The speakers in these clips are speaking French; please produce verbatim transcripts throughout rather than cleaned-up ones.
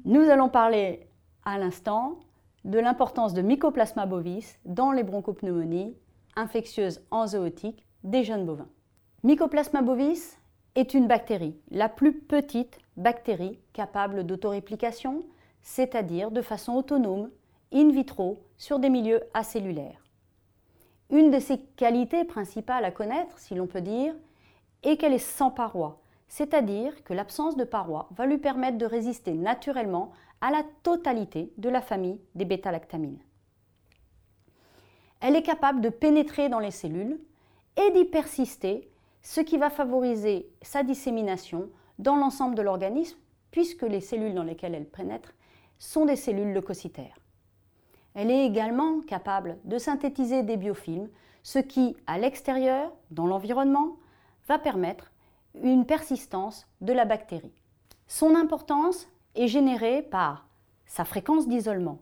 Nous allons parler à l'instant de l'importance de Mycoplasma bovis dans les bronchopneumonies infectieuses en zootique des jeunes bovins. Mycoplasma bovis est une bactérie, la plus petite bactérie capable d'autoréplication, c'est-à-dire de façon autonome, in vitro, sur des milieux acellulaires. Une de ses qualités principales à connaître, si l'on peut dire, est qu'elle est sans paroi, c'est-à-dire que l'absence de paroi va lui permettre de résister naturellement à la totalité de la famille des bêta-lactamines. Elle est capable de pénétrer dans les cellules et d'y persister, ce qui va favoriser sa dissémination dans l'ensemble de l'organisme, puisque les cellules dans lesquelles elle pénètre sont des cellules leucocytaires. Elle est également capable de synthétiser des biofilms, ce qui, à l'extérieur, dans l'environnement, va permettre une persistance de la bactérie. Son importance est générée par sa fréquence d'isolement,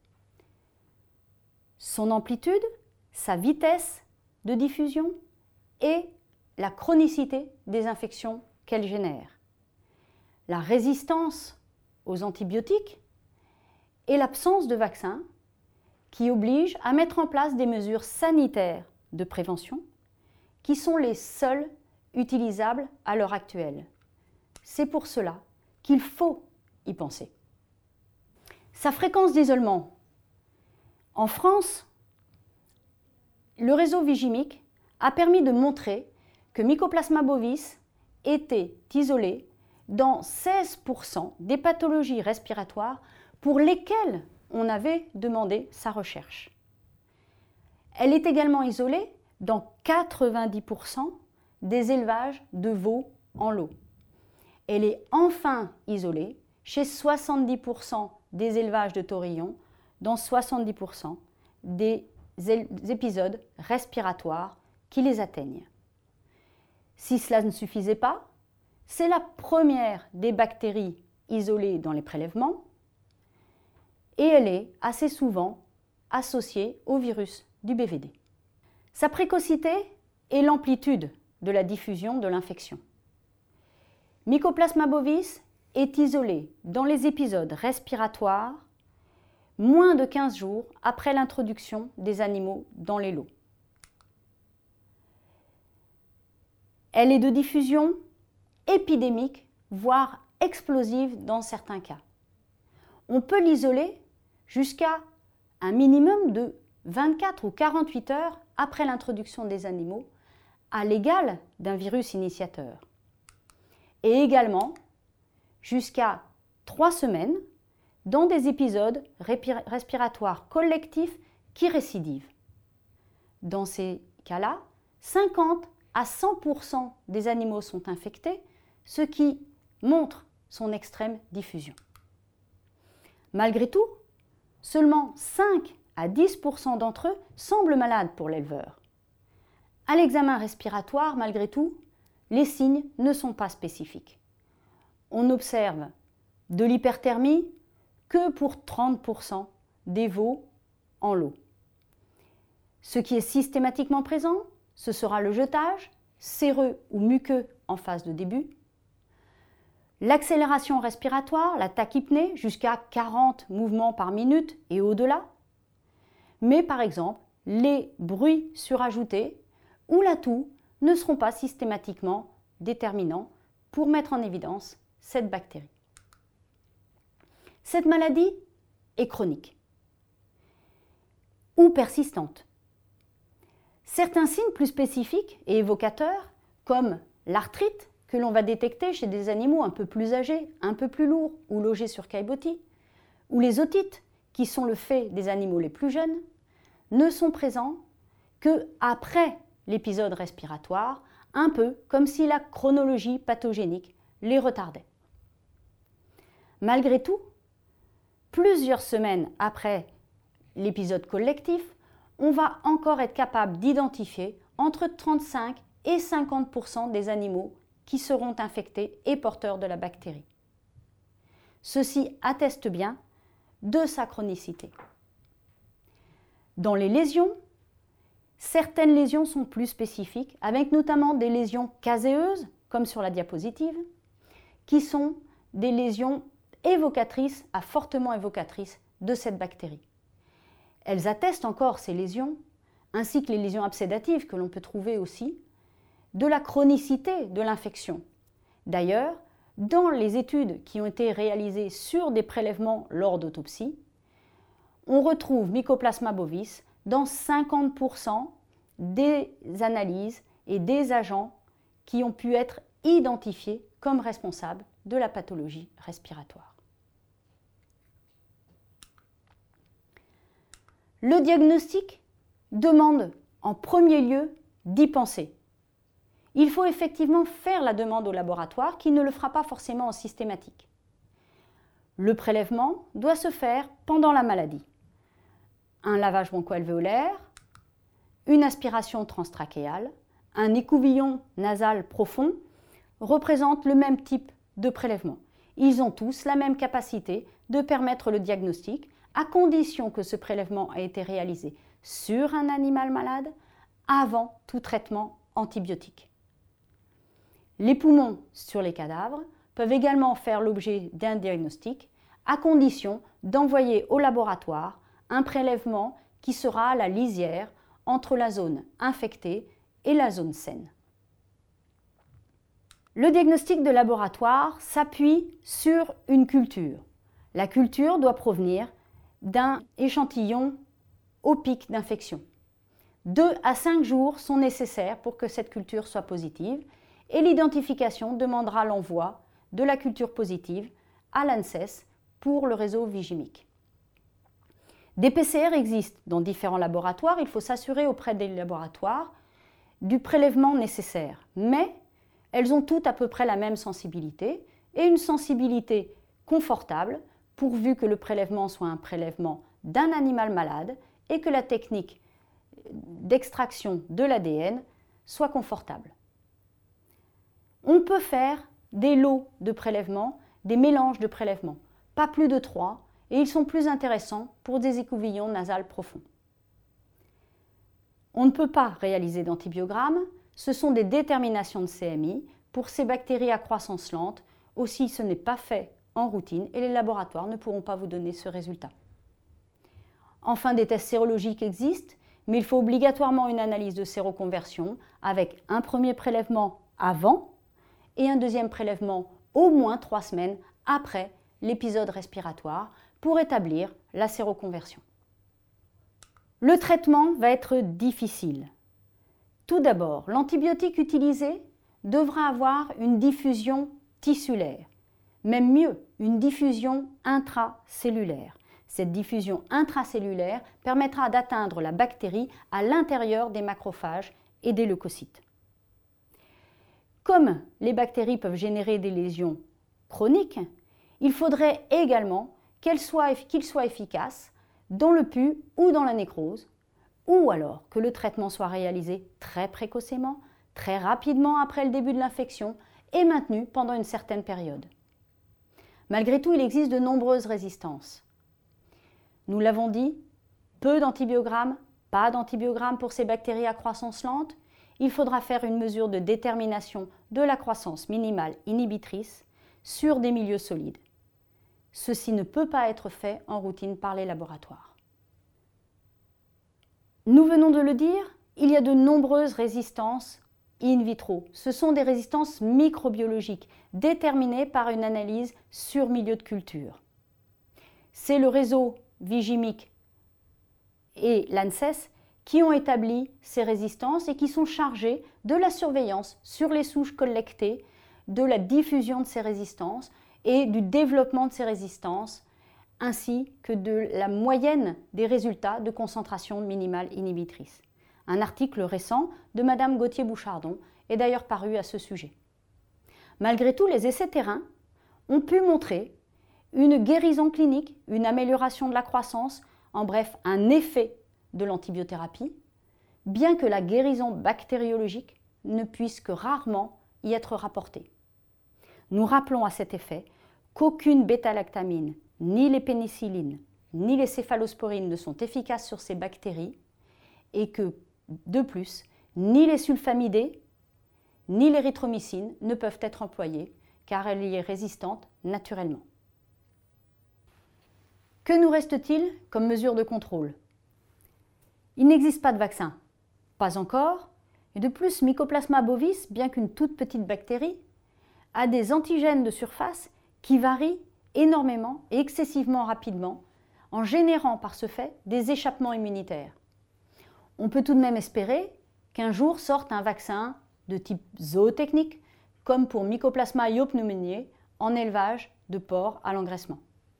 son amplitude, sa vitesse de diffusion et la chronicité des infections qu'elle génère, la résistance aux antibiotiques et l'absence de vaccins qui oblige à mettre en place des mesures sanitaires de prévention qui sont les seules utilisables à l'heure actuelle. C'est pour cela qu'il faut y penser. Sa fréquence d'isolement. En France, le réseau Vigimic a permis de montrer que Mycoplasma bovis était isolé dans seize pour cent des pathologies respiratoires pour lesquelles on avait demandé sa recherche. Elle est également isolée dans quatre-vingt-dix pour cent des élevages de veaux en lot. Elle est enfin isolée chez soixante-dix pour cent des élevages de taurillons, dans soixante-dix pour cent des épisodes respiratoires qui les atteignent. Si cela ne suffisait pas, c'est la première des bactéries isolées dans les prélèvements et elle est assez souvent associée au virus du B V D. Sa précocité et l'amplitude de la diffusion de l'infection. Mycoplasma bovis est isolé dans les épisodes respiratoires moins de quinze jours après l'introduction des animaux dans les lots. Elle est de diffusion épidémique, voire explosive dans certains cas. On peut l'isoler jusqu'à un minimum de vingt-quatre ou quarante-huit heures après l'introduction des animaux, à l'égal d'un virus initiateur. Et également jusqu'à trois semaines dans des épisodes respiratoires collectifs qui récidivent. Dans ces cas-là, cinquante à cent pour cent des animaux sont infectés, ce qui montre son extrême diffusion. Malgré tout, seulement cinq à dix pour cent d'entre eux semblent malades pour l'éleveur. À l'examen respiratoire, malgré tout, les signes ne sont pas spécifiques. On observe de l'hyperthermie que pour trente pour cent des veaux en lot. Ce qui est systématiquement présent, ce sera le jetage, séreux ou muqueux en phase de début, l'accélération respiratoire, la tachypnée, jusqu'à quarante mouvements par minute et au-delà, mais par exemple, les bruits surajoutés ou la toux ne seront pas systématiquement déterminants pour mettre en évidence cette bactérie. Cette maladie est chronique ou persistante. Certains signes plus spécifiques et évocateurs, comme l'arthrite que l'on va détecter chez des animaux un peu plus âgés, un peu plus lourds ou logés sur caillebotis, ou les otites, qui sont le fait des animaux les plus jeunes, ne sont présents qu'après l'épisode respiratoire, un peu comme si la chronologie pathogénique les retardait. Malgré tout, plusieurs semaines après l'épisode collectif, on va encore être capable d'identifier entre trente-cinq et cinquante pour cent des animaux qui seront infectés et porteurs de la bactérie. Ceci atteste bien de sa chronicité. Dans les lésions, certaines lésions sont plus spécifiques, avec notamment des lésions caséeuses, comme sur la diapositive, qui sont des lésions évocatrices à fortement évocatrices de cette bactérie. Elles attestent encore ces lésions, ainsi que les lésions absédatives que l'on peut trouver aussi, de la chronicité de l'infection. D'ailleurs, dans les études qui ont été réalisées sur des prélèvements lors d'autopsie, on retrouve Mycoplasma bovis dans cinquante pour cent des analyses et des agents qui ont pu être identifiés comme responsables de la pathologie respiratoire. Le diagnostic demande en premier lieu d'y penser. Il faut effectivement faire la demande au laboratoire qui ne le fera pas forcément en systématique. Le prélèvement doit se faire pendant la maladie. Un lavage broncho-alvéolaire, une aspiration transtrachéale, un écouvillon nasal profond représentent le même type de prélèvement. Ils ont tous la même capacité de permettre le diagnostic à condition que ce prélèvement ait été réalisé sur un animal malade avant tout traitement antibiotique. Les poumons sur les cadavres peuvent également faire l'objet d'un diagnostic à condition d'envoyer au laboratoire un prélèvement qui sera à la lisière entre la zone infectée et la zone saine. Le diagnostic de laboratoire s'appuie sur une culture. La culture doit provenir d'un échantillon au pic d'infection. Deux à cinq jours sont nécessaires pour que cette culture soit positive et l'identification demandera l'envoi de la culture positive à l'ANSES pour le réseau Vigimic. Des P C R existent dans différents laboratoires, il faut s'assurer auprès des laboratoires du prélèvement nécessaire, mais elles ont toutes à peu près la même sensibilité et une sensibilité confortable pourvu que le prélèvement soit un prélèvement d'un animal malade et que la technique d'extraction de l'A D N soit confortable. On peut faire des lots de prélèvements, des mélanges de prélèvements, pas plus de trois, et ils sont plus intéressants pour des écouvillons nasales profonds. On ne peut pas réaliser d'antibiogramme, ce sont des déterminations de C M I pour ces bactéries à croissance lente, aussi ce n'est pas fait en routine et les laboratoires ne pourront pas vous donner ce résultat. Enfin, des tests sérologiques existent, mais il faut obligatoirement une analyse de séroconversion avec un premier prélèvement avant et un deuxième prélèvement au moins trois semaines après l'épisode respiratoire pour établir la séroconversion. Le traitement va être difficile. Tout d'abord, l'antibiotique utilisé devra avoir une diffusion tissulaire, même mieux, une diffusion intracellulaire. Cette diffusion intracellulaire permettra d'atteindre la bactérie à l'intérieur des macrophages et des leucocytes. Comme les bactéries peuvent générer des lésions chroniques, il faudrait également qu'elles soient, qu'ils soient efficaces dans le pus ou dans la nécrose, ou alors que le traitement soit réalisé très précocement, très rapidement après le début de l'infection et maintenu pendant une certaine période. Malgré tout, il existe de nombreuses résistances. Nous l'avons dit, peu d'antibiogrammes, pas d'antibiogrammes pour ces bactéries à croissance lente. Il faudra faire une mesure de détermination de la croissance minimale inhibitrice sur des milieux solides. Ceci ne peut pas être fait en routine par les laboratoires. Nous venons de le dire, il y a de nombreuses résistances in vitro. Ce sont des résistances microbiologiques déterminées par une analyse sur milieu de culture. C'est le réseau Vigimic et l'ANSES qui ont établi ces résistances et qui sont chargés de la surveillance sur les souches collectées, de la diffusion de ces résistances et du développement de ces résistances, ainsi que de la moyenne des résultats de concentration minimale inhibitrice. Un article récent de Madame Gauthier-Bouchardon est d'ailleurs paru à ce sujet. Malgré tout, les essais terrains ont pu montrer une guérison clinique, une amélioration de la croissance, en bref, un effet de l'antibiothérapie, bien que la guérison bactériologique ne puisse que rarement y être rapportée. Nous rappelons à cet effet qu'aucune bêta-lactamine, ni les pénicillines, ni les céphalosporines ne sont efficaces sur ces bactéries et que, de plus, ni les sulfamidés, ni l'érythromycine ne peuvent être employées car elle y est résistante naturellement. Que nous reste-t-il comme mesure de contrôle? Il n'existe pas de vaccin. Pas encore. Et de plus, Mycoplasma bovis, bien qu'une toute petite bactérie, a des antigènes de surface qui varient énormément et excessivement rapidement, en générant par ce fait des échappements immunitaires. On peut tout de même espérer qu'un jour sorte un vaccin de type zootechnique, comme pour Mycoplasma idiopneumoniae en élevage de porcs à l'engraissement.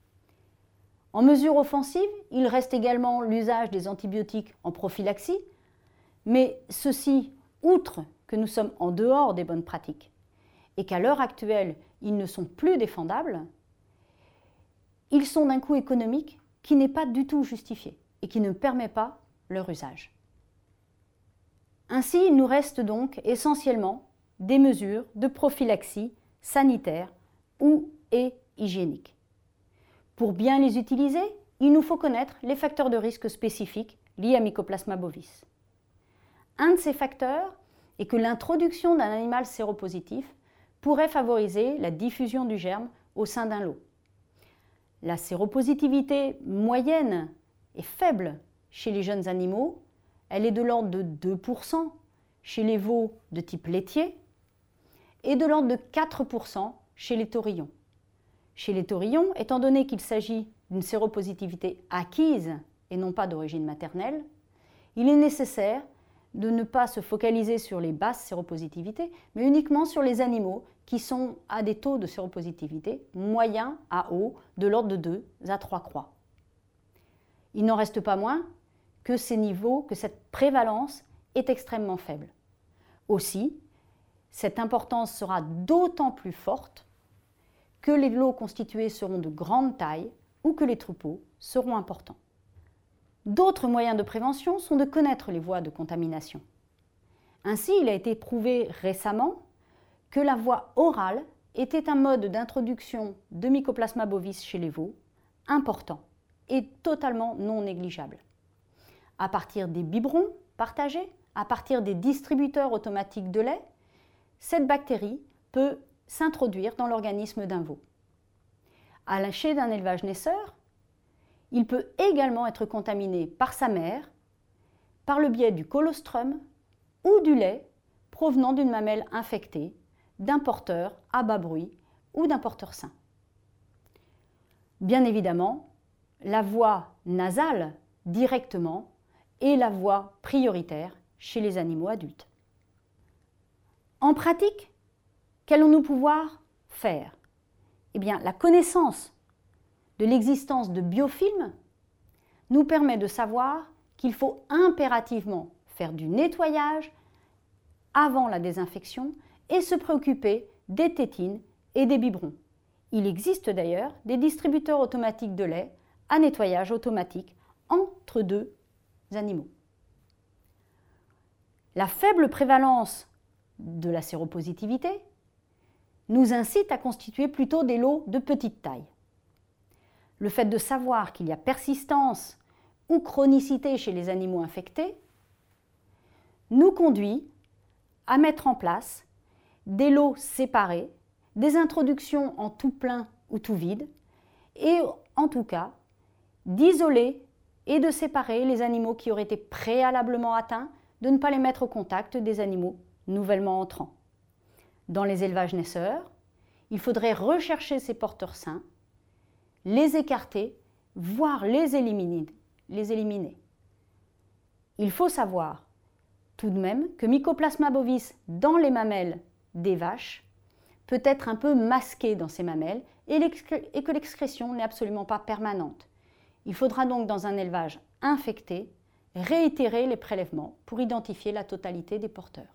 En mesure offensive, il reste également l'usage des antibiotiques en prophylaxie, mais ceci, outre que nous sommes en dehors des bonnes pratiques et qu'à l'heure actuelle, ils ne sont plus défendables, ils sont d'un coût économique qui n'est pas du tout justifié et qui ne permet pas leur usage. Ainsi, il nous reste donc essentiellement des mesures de prophylaxie sanitaire ou et hygiénique. Pour bien les utiliser, il nous faut connaître les facteurs de risque spécifiques liés à Mycoplasma bovis. Un de ces facteurs est que l'introduction d'un animal séropositif pourrait favoriser la diffusion du germe au sein d'un lot. La séropositivité moyenne est faible chez les jeunes animaux, elle est de l'ordre de deux pour cent chez les veaux de type laitier et de l'ordre de quatre pour cent chez les taurillons. Chez les taurillons, étant donné qu'il s'agit d'une séropositivité acquise et non pas d'origine maternelle, il est nécessaire de ne pas se focaliser sur les basses séropositivités, mais uniquement sur les animaux qui sont à des taux de séropositivité moyens à hauts de l'ordre de deux à trois croix. Il n'en reste pas moins que ces niveaux, que cette prévalence est extrêmement faible. Aussi, cette importance sera d'autant plus forte que les lots constitués seront de grande taille ou que les troupeaux seront importants. D'autres moyens de prévention sont de connaître les voies de contamination. Ainsi, il a été prouvé récemment que la voie orale était un mode d'introduction de Mycoplasma bovis chez les veaux important et totalement non négligeable. À partir des biberons partagés, à partir des distributeurs automatiques de lait, cette bactérie peut s'introduire dans l'organisme d'un veau. À l'âché d'un élevage naisseur, il peut également être contaminé par sa mère, par le biais du colostrum ou du lait provenant d'une mamelle infectée, d'un porteur à bas bruit ou d'un porteur sain. Bien évidemment, la voie nasale directement est la voie prioritaire chez les animaux adultes. En pratique, qu'allons-nous pouvoir faire? Eh bien, la connaissance de l'existence de biofilms nous permet de savoir qu'il faut impérativement faire du nettoyage avant la désinfection et se préoccuper des tétines et des biberons. Il existe d'ailleurs des distributeurs automatiques de lait à nettoyage automatique entre deux animaux. La faible prévalence de la séropositivité nous incite à constituer plutôt des lots de petite taille. Le fait de savoir qu'il y a persistance ou chronicité chez les animaux infectés nous conduit à mettre en place des lots séparés, des introductions en tout plein ou tout vide, et en tout cas d'isoler et de séparer les animaux qui auraient été préalablement atteints, de ne pas les mettre au contact des animaux nouvellement entrants. Dans les élevages naisseurs, il faudrait rechercher ces porteurs sains, les écarter, voire les éliminer, les éliminer. Il faut savoir tout de même que Mycoplasma bovis dans les mamelles des vaches peut être un peu masqué dans ces mamelles et, et que l'excrétion n'est absolument pas permanente. Il faudra donc dans un élevage infecté réitérer les prélèvements pour identifier la totalité des porteurs.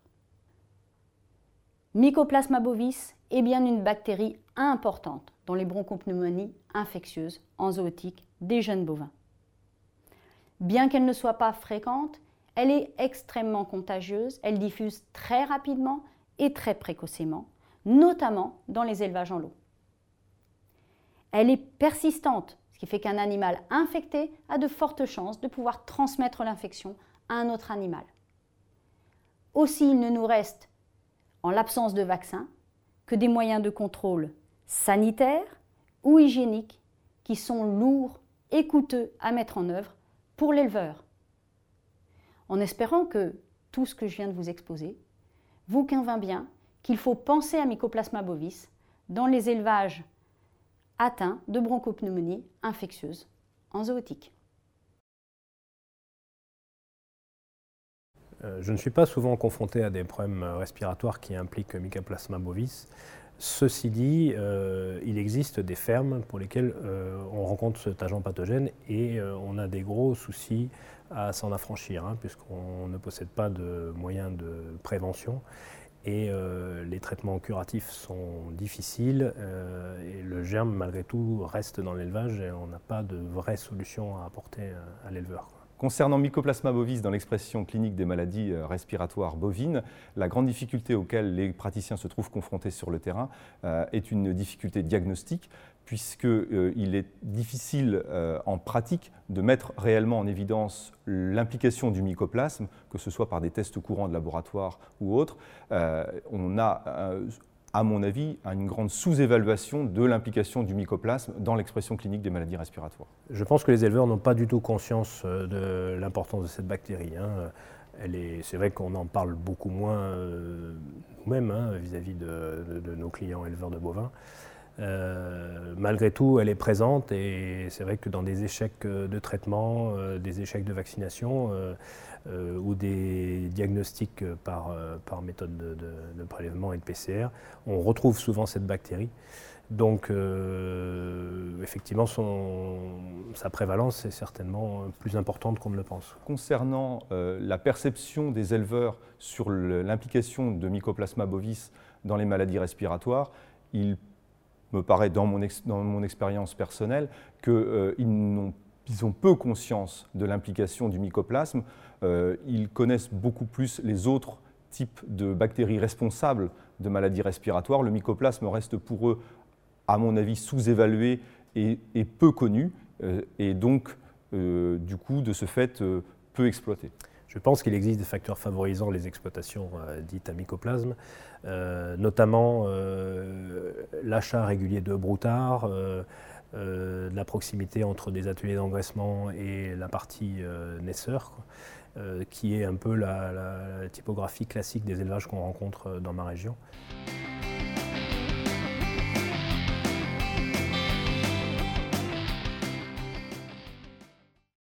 Mycoplasma bovis est bien une bactérie importante dans les bronchopneumonies infectieuses en zootique des jeunes bovins. Bien qu'elle ne soit pas fréquente, elle est extrêmement contagieuse, elle diffuse très rapidement et très précocement, notamment dans les élevages en lot. Elle est persistante, ce qui fait qu'un animal infecté a de fortes chances de pouvoir transmettre l'infection à un autre animal. Aussi, il ne nous reste, en l'absence de vaccin, que des moyens de contrôle sanitaires ou hygiéniques qui sont lourds et coûteux à mettre en œuvre pour l'éleveur. En espérant que tout ce que je viens de vous exposer vous convainc bien qu'il faut penser à Mycoplasma bovis dans les élevages atteints de bronchopneumonie infectieuse en zootechnie. Je ne suis pas souvent confronté à des problèmes respiratoires qui impliquent Mycoplasma bovis. Ceci dit, euh, il existe des fermes pour lesquelles euh, on rencontre cet agent pathogène et euh, on a des gros soucis à s'en affranchir, hein, puisqu'on ne possède pas de moyens de prévention et euh, les traitements curatifs sont difficiles euh, et le germe malgré tout reste dans l'élevage et on n'a pas de vraie solution à apporter à l'éleveur. Concernant Mycoplasma bovis dans l'expression clinique des maladies respiratoires bovines, la grande difficulté auquel les praticiens se trouvent confrontés sur le terrain euh, est une difficulté diagnostique, puisqu'il euh, est difficile euh, en pratique de mettre réellement en évidence l'implication du mycoplasme, que ce soit par des tests courants de laboratoire ou autres. Euh, on a euh, à mon avis, à une grande sous-évaluation de l'implication du mycoplasme dans l'expression clinique des maladies respiratoires. Je pense que les éleveurs n'ont pas du tout conscience de l'importance de cette bactérie. Hein. Elle est, c'est vrai qu'on en parle beaucoup moins euh, nous-mêmes hein, vis-à-vis de, de, de nos clients éleveurs de bovins. Euh, malgré tout, elle est présente et c'est vrai que dans des échecs de traitement, euh, des échecs de vaccination euh, euh, ou des diagnostics par, euh, par méthode de, de, de prélèvement et de P C R, on retrouve souvent cette bactérie. Donc, euh, effectivement, son, sa prévalence est certainement plus importante qu'on ne le pense. Concernant euh, la perception des éleveurs sur l'implication de Mycoplasma bovis dans les maladies respiratoires, il me paraît, dans mon, ex, dans mon expérience personnelle, qu'ils euh, n'ont ils ont peu conscience de l'implication du mycoplasme. Euh, ils connaissent beaucoup plus les autres types de bactéries responsables de maladies respiratoires. Le mycoplasme reste pour eux, à mon avis, sous-évalué et, et peu connu, euh, et donc, euh, du coup, de ce fait, euh, peu exploité. Je pense qu'il existe des facteurs favorisant les exploitations euh, dites à mycoplasme, euh, notamment euh, l'achat régulier de broutards, euh, euh, la proximité entre des ateliers d'engraissement et la partie euh, naisseur, quoi, euh, qui est un peu la, la, la typographie classique des élevages qu'on rencontre dans ma région.